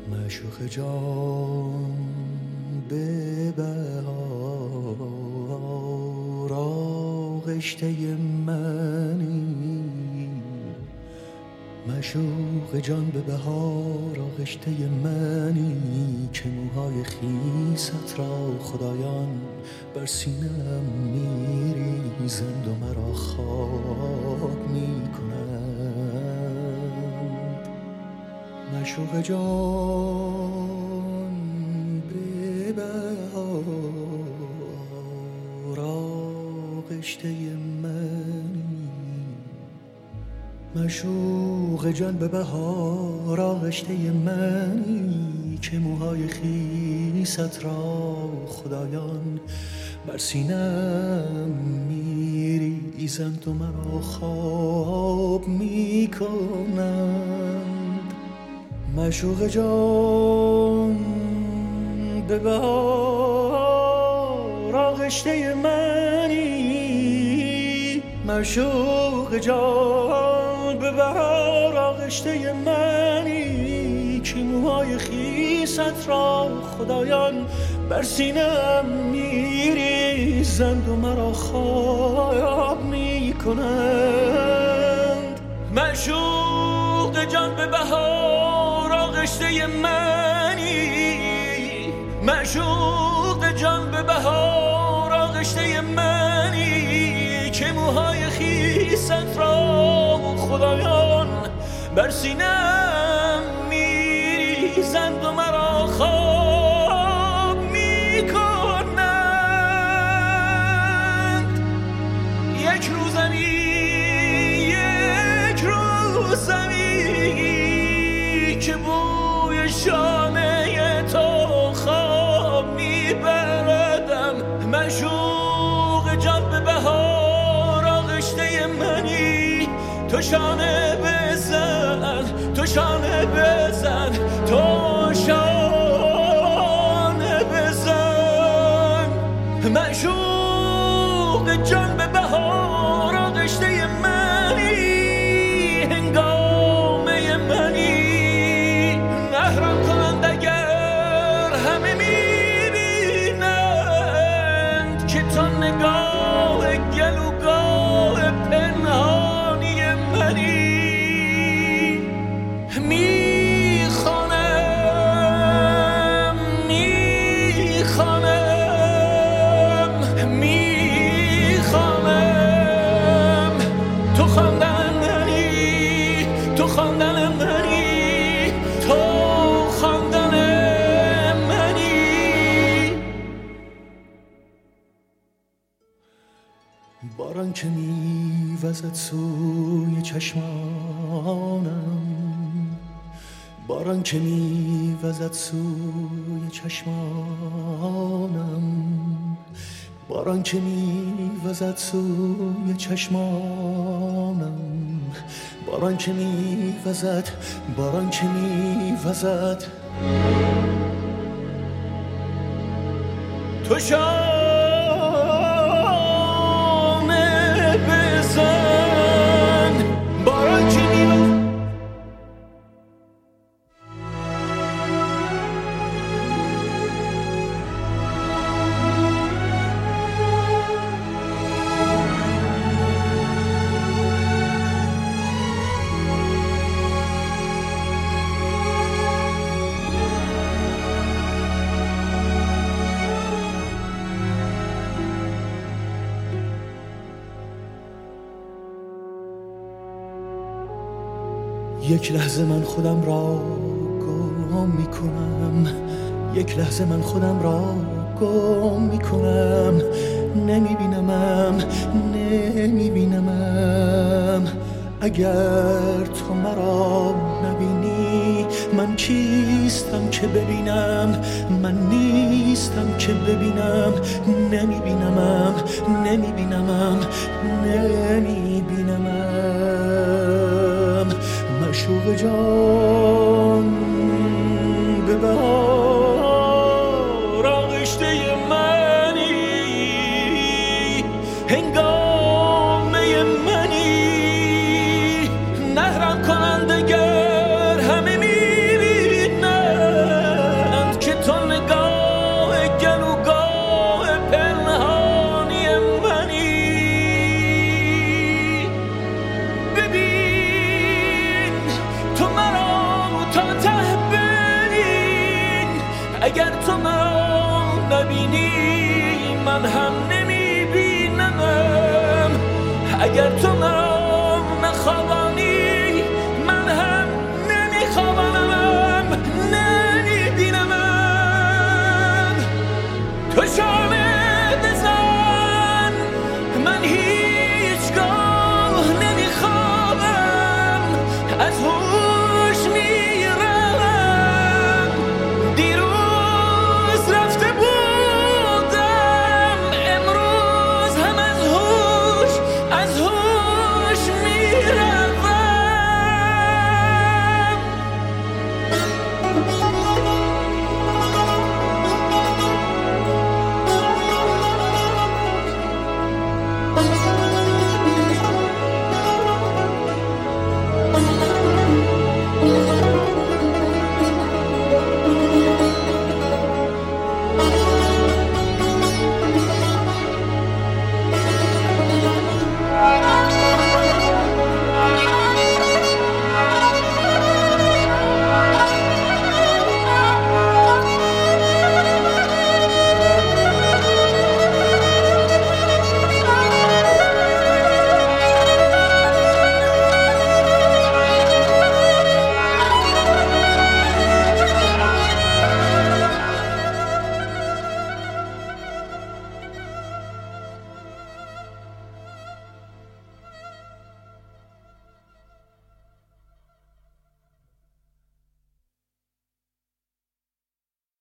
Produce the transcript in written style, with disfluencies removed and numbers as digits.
معشوق جان به بهار آغشته منی، معشوق جان به بهار آغشته منی که موهای خیست را خدایان بر سینه‌ام میریزند و مرا خواب میکنند. معشوق جان به بهار آغشته منی، معشوق جان به بهار آغشته منی که موهای خیست را خدایان بر سینه‌ام میریزند و مرا خواب میکنند. معشوق جان به بهار آغشته منی، معشوق جان به بهار آغشته منی که موهای خیست را خدایان بر سینه‌ام میریزند و مرا خواب میکنند. معشوق جان به بهار آغشته منی، معشوق جان به بهار آغشته منی که موهای خیست را خدایان بر سینه‌ام میریزند و مرا خواب میکنند. یک روزمی که بوی شانه تو خواب میبردم. معشوق جان به بهار آغشته منی، تو شانه بزن، تو شانه بزن، تو شانه بزن. معشوق جان به بهار آغشته منی، هنگامه منی. نهرم کنند اگر همه میبینند که تو نگاه گلوگاه پنهانی منی. میخوانم تو خواندن منی، تو خواندن منی، تو خواندن منی. باران که میوزد سوی چشمانم، باران که میوزد سوی چشمانم، باران که میوزد سوی چشمانم، باران که میوزد، باران که میوزد. تو شانه بزن، باران که میوزد. یک لحظه من خودم را گم میکنم، یک لحظه من خودم را گم میکنم. نمیبینمم، نمیبینمم. اگر تو مرا نبینی من کیستم که ببینم؟ من نیستم که ببینم. نمیبینمم، نمیبینمم، نمیبینمم. معشوق جان به بهار آغشته منی، هنگامه منی. نهرم کنند اگر همه میبینند اگر تو من نبینی من هم نمیبینمم، اگر تو من نخوابم